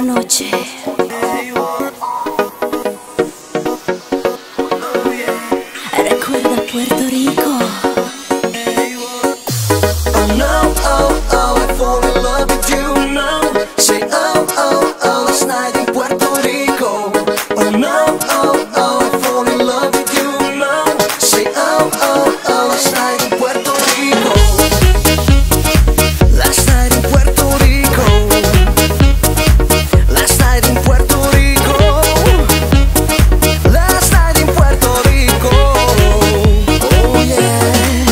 noche. Recuerda Puerto Rico. Oh no, oh, oh, I fall in love with you now. Say oh, oh, oh, last night in Puerto Rico. Oh no, oh, oh, I fall in love with you now. Say oh, oh, oh, last night in Puerto Rico. Last night in Puerto Rico. Last night in Puerto Rico. Last night in Puerto Rico. Oh yeah.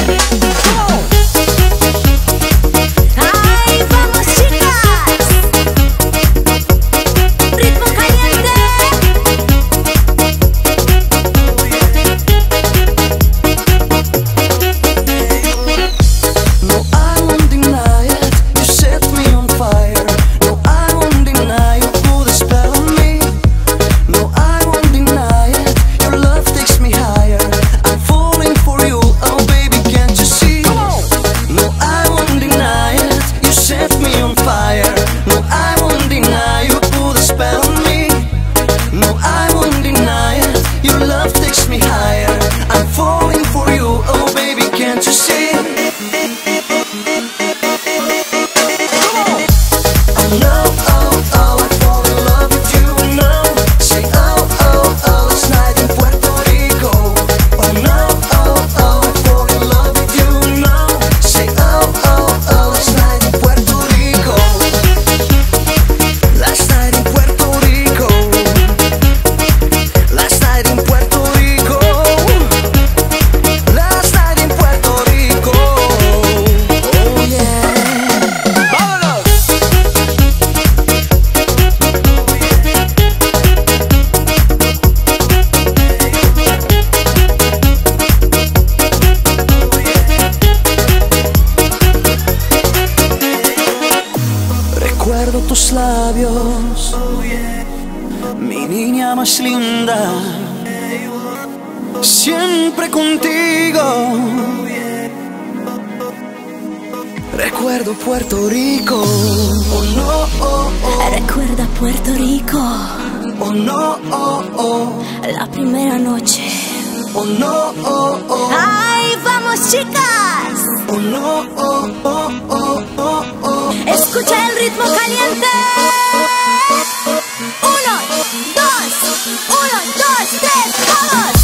Recuerdo tus labios, mi niña más linda, siempre contigo. Recuerdo Puerto Rico. Oh no, oh, oh. Recuerda Puerto Rico. Oh no, oh, oh. La primera noche. Oh no, oh, oh. ¡Ay, vamos, chicas! Oh no, oh, oh, oh, oh, oh. Escucha el ritmo caliente. 1, 2, 1, 2, 3, vamos.